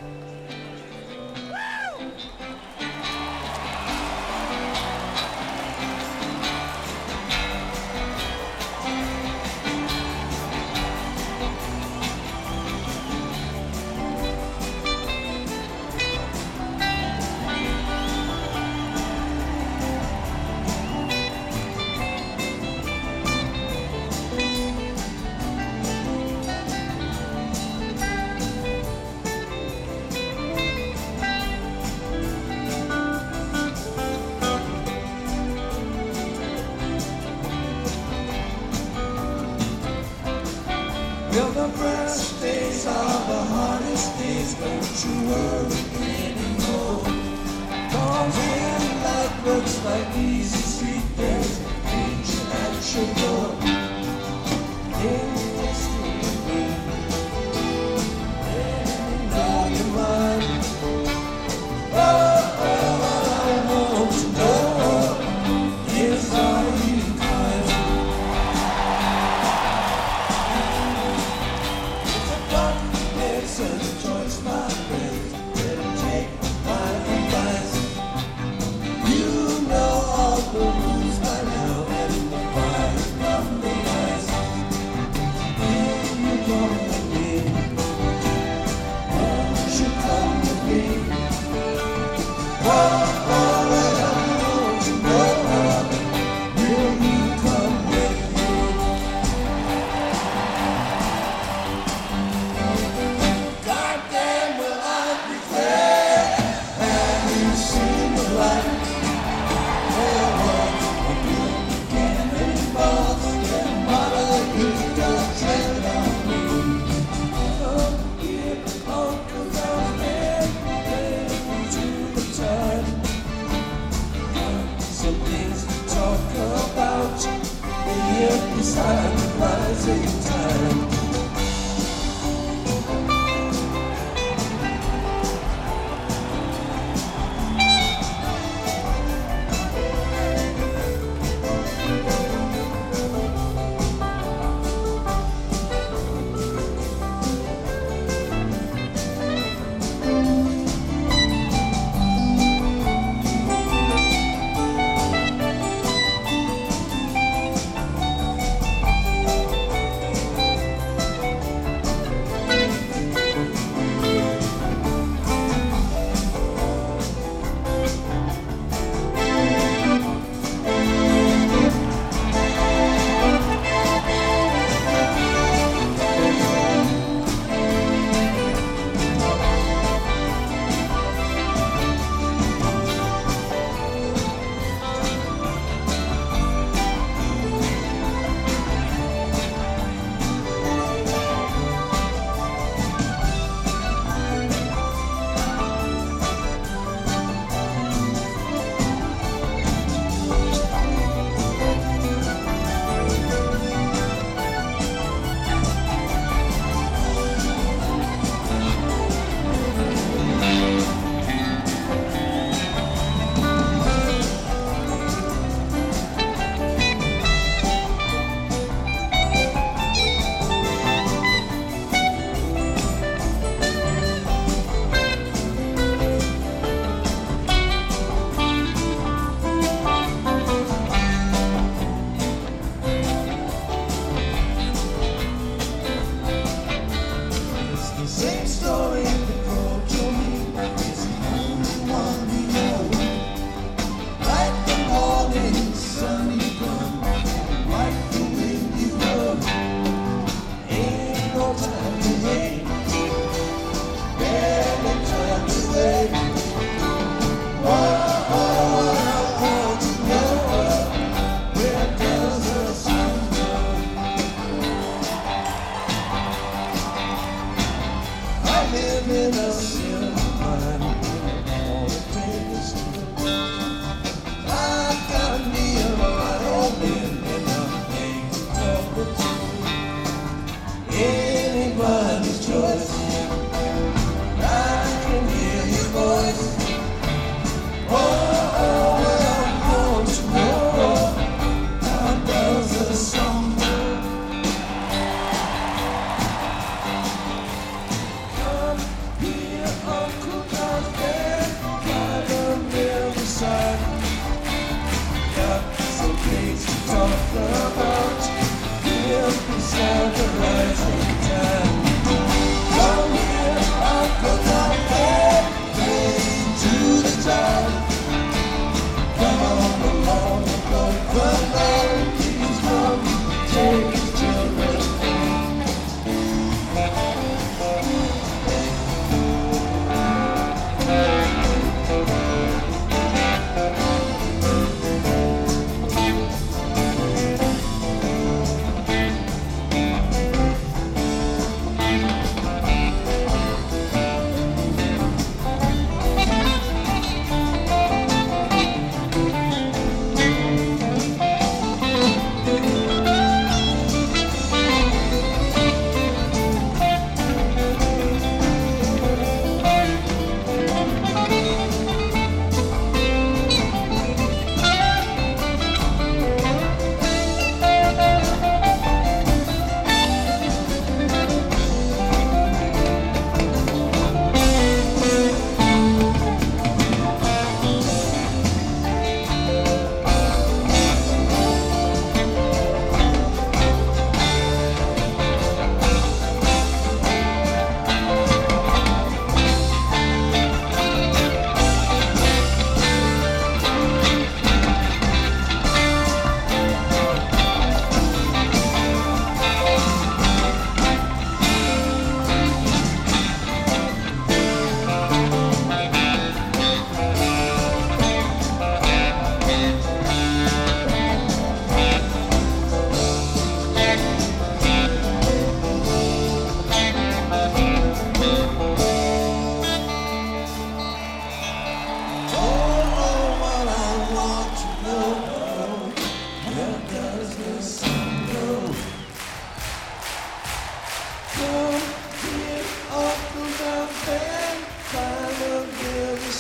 Well, the first days are the hardest days, don't you worry anymore. 'Cause when life looks like easy street days, danger at your door. It's sleeping, and know your mind. Oh, what I want to know is, are you kind? It's a choice, my friend. Better take my advice. You know all the rules by now, and the fire from the ice. If you come with me, won't you come with me? Oh, all that I want to know, will you come with me? Goddamn, will I be glad? Have you seen the light? There was a good beginning, but that mother used to tread on me. Oh, yeah, oh, 'cause I was there, to the time. Some things to talk about, here beside the rising time. Same story they told to me, it's the only one we know. Like the morning sun you come, like the wind you blow. Ain't no time to hate, barely time to wait. Oh, what I want to know, where does the sun go? I live in a silver mine, all the things I got me a right old man, and I'm making trouble too. Anybody's choice, I can hear your voice. Oh, what I want to know, how does the song go? Come here.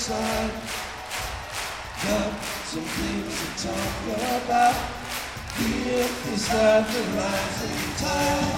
side. Got some things to talk about. If it's not the rising tide.